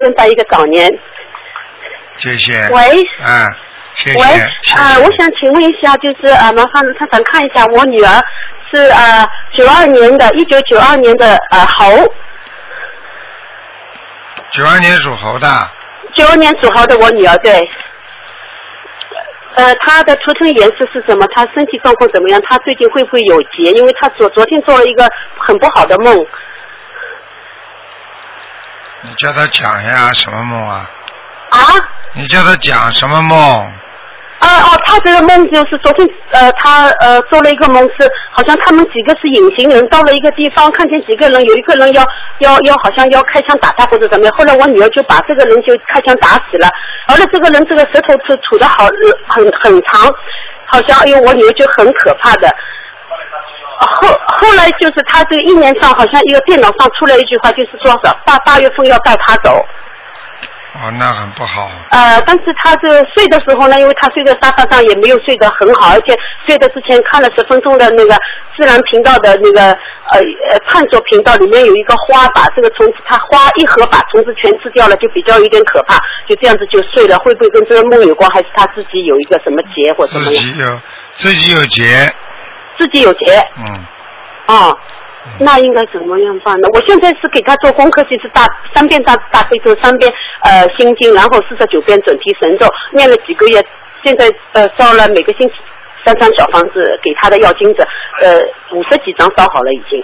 生在一个早年。 谢谢。 喂。 谢谢。 喂，我想请问一下，就是麻烦台长看一下，我女儿是1992年的猴。 92年属猴的。 92年属猴的我女儿，对。她的图腾颜色是什么？她身体状况怎么样？她最近会不会有结？因为她昨天做了一个很不好的梦。 你叫她讲呀，什么梦啊？你叫她讲什么梦？ 他这个梦就是昨天他做了一个梦，是好像他们几个是隐形人到了一个地方，看见几个人，有一个人要好像要开枪打他或者怎么样，后来我女儿就把这个人就开枪打死了，而且这个人这个舌头是吐得很长，好像我女儿就很可怕的。后来就是他这个意念上好像一个电脑上出来一句话，就是说8月份要带他走。 那很不好。 但是他这睡的时候呢，因为他睡在沙发上也没有睡得很好，而且睡的之前看了10分钟的那个自然频道的那个探索频道，里面有一个花把这个虫子，他花一盒把虫子全吃掉了，就比较有点可怕，就这样子就睡了。会不会跟这个梦有关，还是他自己有一个什么结或什么样？ 自己有结。 自己有结。那应该怎么样办呢？我现在是给他做功课，就是3遍大悲咒，3遍心经，然后49遍准提神咒，念了几个月，现在烧了每个星期3张小房子给他的要经者，50几张烧好了已经。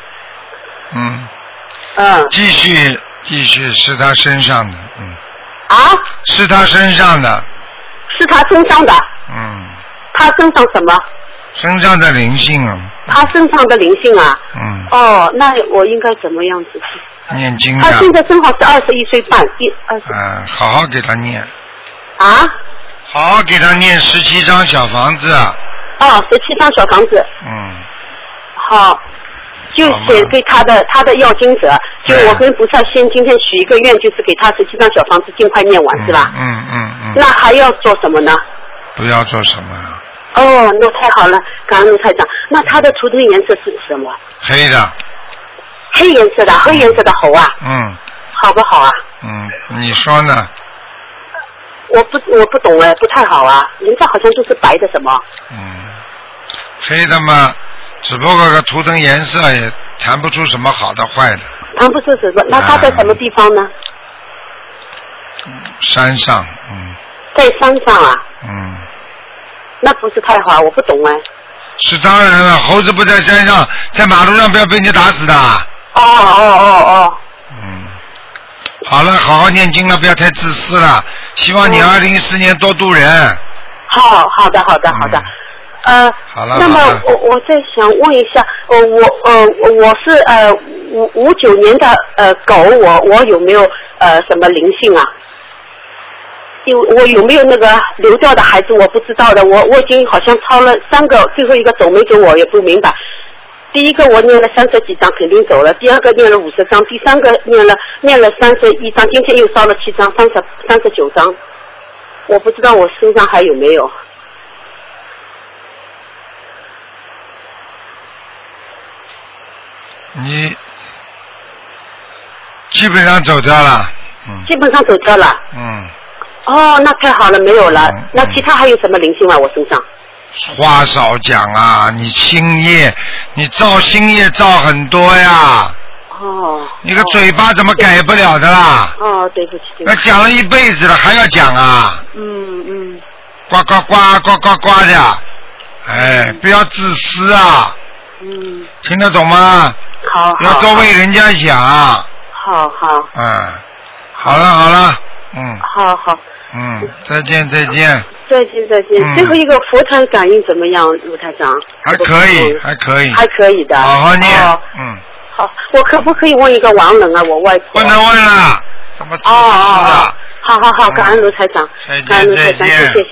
继续是他身上的，是他身上的。 是他身上的。他身上什么？ 身上的灵性啊。 他身上的灵性啊。那我应该怎么样子？ 念经。 他现在正好是21岁半， 好好给他念。 好好给他念17张小房子。 17张小房子。好，就写给他的要经者，就我跟菩萨先今天许一个愿，就是给他17张小房子尽快念完，是吧？那还要做什么呢？ 不要做什么。 那太好了，感恩卢台长。那他的图腾颜色是什么？ 黑的。 黑颜色的，黑颜色的猴啊。好不好啊？ 你说呢？ 我不懂不太好啊。人家好像都是白的什么？ 黑的嘛，只不过个图腾颜色也谈不出什么好的坏的。 谈不出什么？那他在什么地方呢？ 山上。 在山上啊。那不是太好，我不懂是当然了，猴子不在山上，在马路上不要被人家打死的。好了，好好念经了，不要太自私了。希望你2014年多度人。 好的。好了。那么我再想问一下，我是59年的狗，我有没有什么灵性啊？我有没有那个流掉的孩子我不知道的，我已经好像抄了3个，最后一个走没走我也不明白。第一个我念了30几张肯定走了，第二个念了50张，第三个念了31张，今天又烧了7张，39张，我不知道我身上还有没有。 你基本上走掉了。 基本上走掉了。那太好了，没有了。那其他还有什么灵性吗？我身上？ 话少讲啊，你心业，你造心业造很多呀。你个嘴巴怎么改不了的啦？ 对不起。 那讲了一辈子了，还要讲啊？呱呱呱呱呱呱的，不要自私啊。听得懂吗？ 好。 要多为人家想。 好。 好了。 好。 再见。 再见。最后一个佛台感应怎么样，卢台长？ 还可以的。好好念。 好，我可不可以问一个亡人啊？我外婆。 不能问了，怎么自私啊？ 好，感恩卢台长，感恩卢台长，谢谢。